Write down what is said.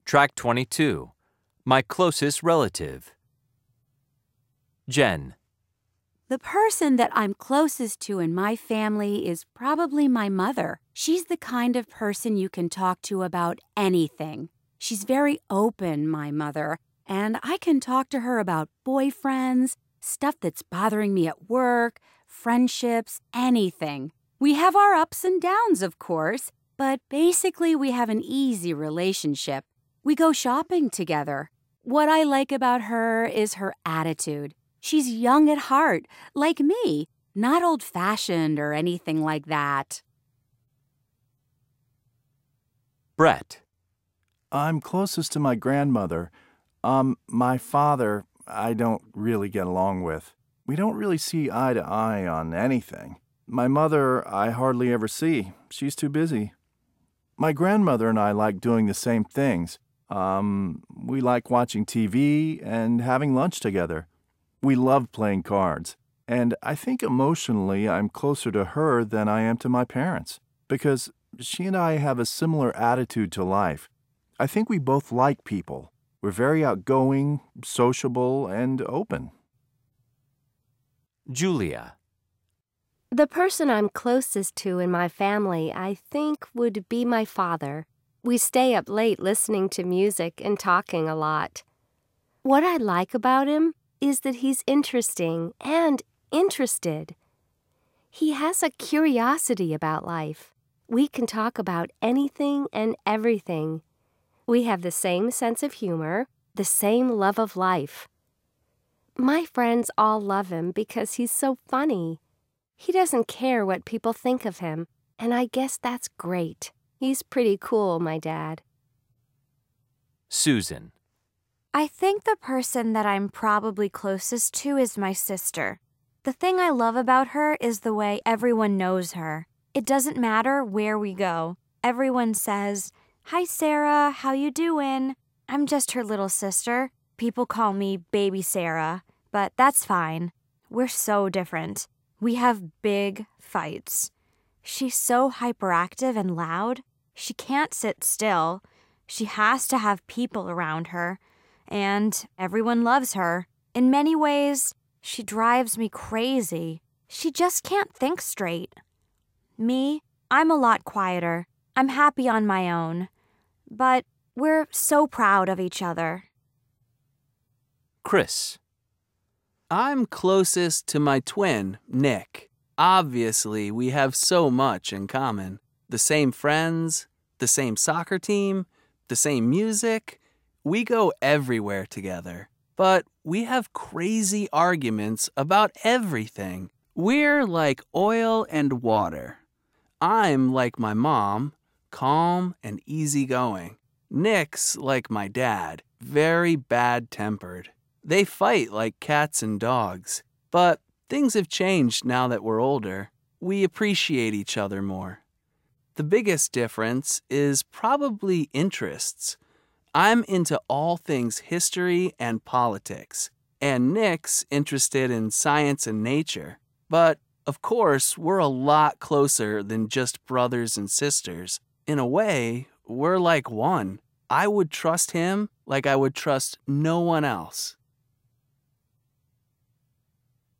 Track 22. My closest relative. Jen. The person that I'm closest to in my family is probably my mother. She's the kind of person you can talk to about anything. She's very open, my mother, and I can talk to her about boyfriends, stuff that's bothering me at work, friendships, anything. We have our ups and downs, of course, but basically we have an easy relationship. We go shopping together. What I like about her is her attitude. She's young at heart, like me, not old-fashioned or anything like that. Brett. I'm closest to my grandmother. My father, I don't really get along with. We don't really see eye to eye on anything. My mother, I hardly ever see. She's too busy. My grandmother and I like doing the same things. We like watching TV and having lunch together. We love playing cards. And I think emotionally I'm closer to her than I am to my parents, because she and I have a similar attitude to life. I think we both like people. We're very outgoing, sociable, and open. Julia. The person I'm closest to in my family, I think, would be my father. We stay up late listening to music and talking a lot. What I like about him is that he's interesting and interested. He has a curiosity about life. We can talk about anything and everything. We have the same sense of humor, the same love of life. My friends all love him because he's so funny. He doesn't care what people think of him, and I guess that's great. He's pretty cool, my dad. Susan. I think the person that I'm probably closest to is my sister. The thing I love about her is the way everyone knows her. It doesn't matter where we go. Everyone says, "Hi, Sarah, how you doing?" I'm just her little sister. People call me Baby Sarah, but that's fine. We're so different. We have big fights. She's so hyperactive and loud. She can't sit still. She has to have people around her. And everyone loves her. In many ways, she drives me crazy. She just can't think straight. Me, I'm a lot quieter. I'm happy on my own. But we're so proud of each other. Chris. I'm closest to my twin, Nick. Obviously, we have so much in common. The same friends, the same soccer team, the same music. We go everywhere together. But we have crazy arguments about everything. We're like oil and water. I'm like my mom, calm and easygoing. Nick's like my dad, very bad-tempered. They fight like cats and dogs. But things have changed now that we're older. We appreciate each other more. The biggest difference is probably interests. I'm into all things history and politics, and Nick's interested in science and nature. But, of course, we're a lot closer than just brothers and sisters. In a way, we're like one. I would trust him like I would trust no one else.